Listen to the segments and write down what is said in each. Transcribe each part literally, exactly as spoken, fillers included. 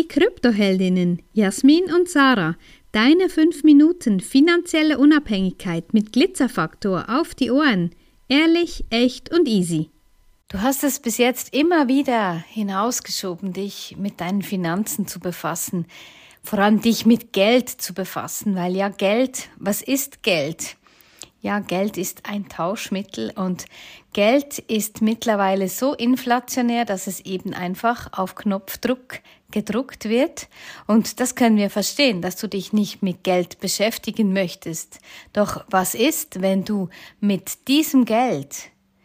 Kryptoheldinnen Jasmin und Sarah. Deine fünf Minuten finanzielle Unabhängigkeit mit Glitzerfaktor auf die Ohren. Ehrlich, echt und easy. Du hast es bis jetzt immer wieder hinausgeschoben, dich mit deinen Finanzen zu befassen. Vor allem dich mit Geld zu befassen, weil ja Geld, was ist Geld? Ja, Geld ist ein Tauschmittel und Geld ist mittlerweile so inflationär, dass es eben einfach auf Knopfdruck gedruckt wird. Und das können wir verstehen, dass du dich nicht mit Geld beschäftigen möchtest. Doch was ist, wenn du mit diesem Geld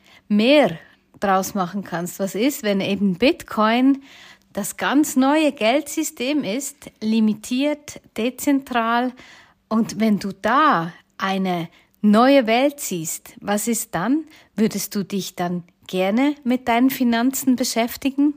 mehr draus machen kannst? Was ist, wenn eben Bitcoin das ganz neue Geldsystem ist, limitiert, dezentral, und wenn du da eine neue Welt siehst, was ist dann? Würdest du dich dann gerne mit deinen Finanzen beschäftigen?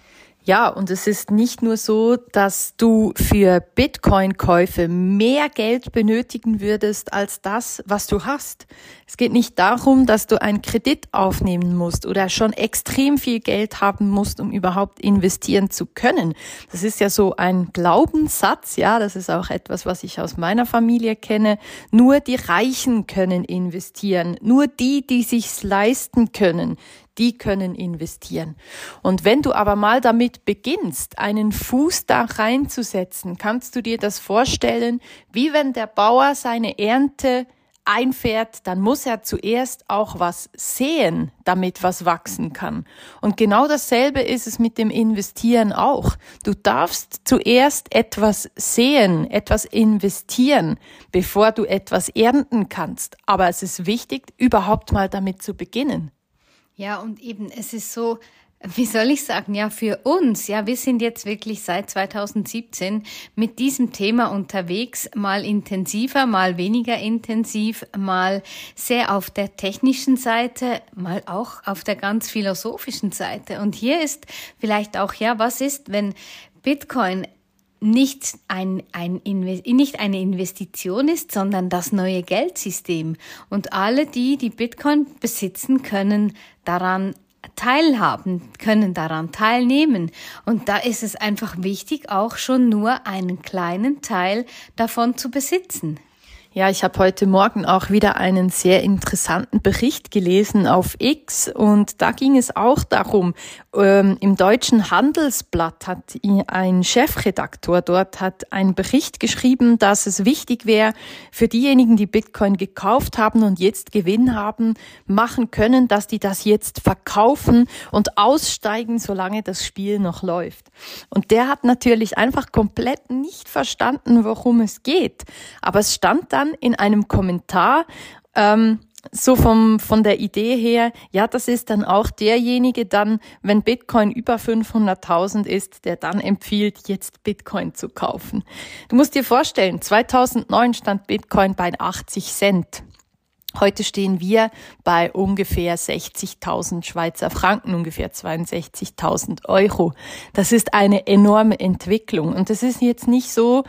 Ja, und es ist nicht nur so, dass du für Bitcoin-Käufe mehr Geld benötigen würdest als das, was du hast. Es geht nicht darum, dass du einen Kredit aufnehmen musst oder schon extrem viel Geld haben musst, um überhaupt investieren zu können. Das ist ja so ein Glaubenssatz, ja, das ist auch etwas, was ich aus meiner Familie kenne. Nur die Reichen können investieren, nur die, die sich's leisten können, die können investieren. Und wenn du aber mal damit beginnst, einen Fuß da reinzusetzen, kannst du dir das vorstellen, wie wenn der Bauer seine Ernte einfährt, dann muss er zuerst auch was säen, damit was wachsen kann. Und genau dasselbe ist es mit dem Investieren auch. Du darfst zuerst etwas säen, etwas investieren, bevor du etwas ernten kannst. Aber es ist wichtig, überhaupt mal damit zu beginnen. Ja, und eben, es ist so, wie soll ich sagen, ja, für uns, ja, wir sind jetzt wirklich seit zweitausendsiebzehn mit diesem Thema unterwegs, mal intensiver, mal weniger intensiv, mal sehr auf der technischen Seite, mal auch auf der ganz philosophischen Seite. Und hier ist vielleicht auch, ja, was ist, wenn Bitcoin nicht ein, ein nicht eine Investition ist, sondern das neue Geldsystem. Und alle die, die Bitcoin besitzen, können daran teilhaben, können daran teilnehmen. Und da ist es einfach wichtig, auch schon nur einen kleinen Teil davon zu besitzen. Ja, ich habe heute Morgen auch wieder einen sehr interessanten Bericht gelesen auf X und da ging es auch darum, ähm, im Deutschen Handelsblatt hat ein Chefredaktor dort hat einen Bericht geschrieben, dass es wichtig wäre, für diejenigen, die Bitcoin gekauft haben und jetzt Gewinn haben, machen können, dass die das jetzt verkaufen und aussteigen, solange das Spiel noch läuft. Und der hat natürlich einfach komplett nicht verstanden, worum es geht. Aber es stand dann in einem Kommentar, ähm, so vom von der Idee her, ja, das ist dann auch derjenige dann, wenn Bitcoin über fünfhunderttausend ist, der dann empfiehlt, jetzt Bitcoin zu kaufen. Du musst dir vorstellen, zweitausendneun stand Bitcoin bei achtzig Cent. Heute stehen wir bei ungefähr sechzigtausend Schweizer Franken, ungefähr zweiundsechzigtausend Euro. Das ist eine enorme Entwicklung. Und es ist jetzt nicht so,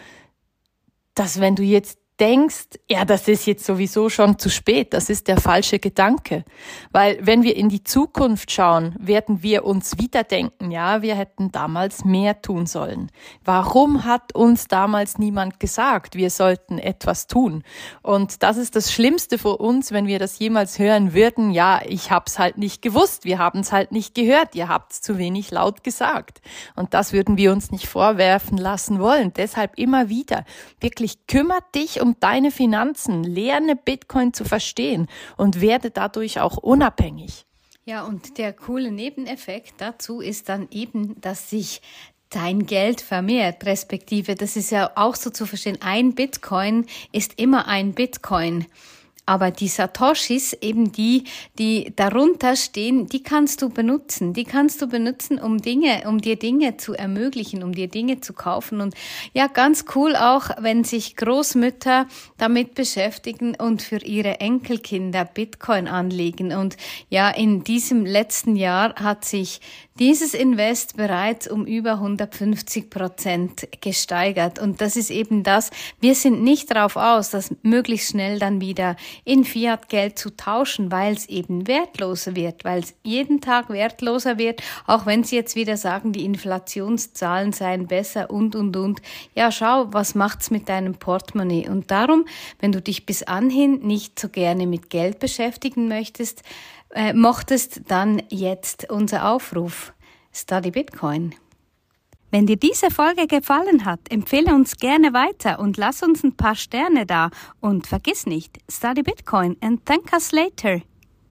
dass wenn du jetzt denkst, ja, das ist jetzt sowieso schon zu spät, das ist der falsche Gedanke. Weil wenn wir in die Zukunft schauen, werden wir uns wieder denken, ja, wir hätten damals mehr tun sollen. Warum hat uns damals niemand gesagt, wir sollten etwas tun? Und das ist das Schlimmste für uns, wenn wir das jemals hören würden, ja, ich hab's halt nicht gewusst, wir haben's halt nicht gehört, ihr habt's zu wenig laut gesagt. Und das würden wir uns nicht vorwerfen lassen wollen. Deshalb immer wieder, wirklich kümmert dich um deine Finanzen, lerne Bitcoin zu verstehen und werde dadurch auch unabhängig. Ja, und der coole Nebeneffekt dazu ist dann eben, dass sich dein Geld vermehrt, respektive, das ist ja auch so zu verstehen, ein Bitcoin ist immer ein Bitcoin. Aber die Satoshis, eben die, die darunter stehen, die kannst du benutzen. Die kannst du benutzen, um Dinge, um dir Dinge zu ermöglichen, um dir Dinge zu kaufen. Und ja, ganz cool auch, wenn sich Großmütter damit beschäftigen und für ihre Enkelkinder Bitcoin anlegen. Und ja, in diesem letzten Jahr hat sich dieses Invest bereits um über hundertfünfzig Prozent gesteigert. Und das ist eben das, wir sind nicht darauf aus, das möglichst schnell dann wieder in Fiat-Geld zu tauschen, weil es eben wertloser wird, weil es jeden Tag wertloser wird, auch wenn Sie jetzt wieder sagen, die Inflationszahlen seien besser und, und, und. Ja, schau, was macht's mit deinem Portemonnaie? Und darum, wenn du dich bis anhin nicht so gerne mit Geld beschäftigen möchtest, äh, mochtest, dann jetzt unser Aufruf. Study Bitcoin. Wenn dir diese Folge gefallen hat, empfehle uns gerne weiter und lass uns ein paar Sterne da. Und vergiss nicht, Study Bitcoin and thank us later.